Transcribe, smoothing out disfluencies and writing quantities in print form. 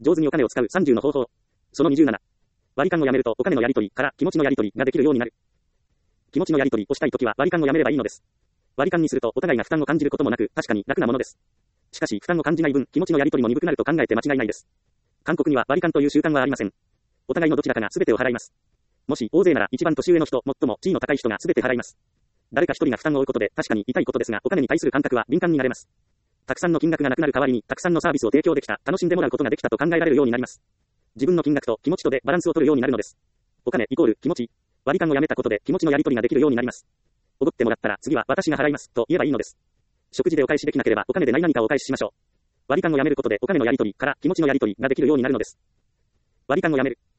上手にお金を使う30の方法。その27。割り勘をやめるとお金のやり取りから気持ちのやり取りができるようになる。気持ちのやり取りをしたいときは割り勘をやめればいいのです。割り勘にするとお互いが負担を感じることもなく、確かに楽なものです。しかし負担を感じない分、気持ちのやり取りも鈍くなると考えて間違いないです。韓国には割り勘という習慣はありません。お互いのどちらかが全てを払います。もし大勢なら一番年上の人、最も地位の高い人が全て払います。誰か一人が負担を負うことで確かに痛いことですが、お金に対する感覚は敏感になれます。たくさんの金額がなくなる代わりに、たくさんのサービスを提供できた、楽しんでもらうことができたと考えられるようになります。自分の金額と気持ちとでバランスを取るようになるのです。お金イコール気持ち。割り勘をやめたことで気持ちのやり取りができるようになります。おごってもらったら次は私が払いますと言えばいいのです。食事でお返しできなければお金で何かをお返ししましょう。割り勘をやめることでお金のやり取りから気持ちのやり取りができるようになるのです。割り勘をやめる。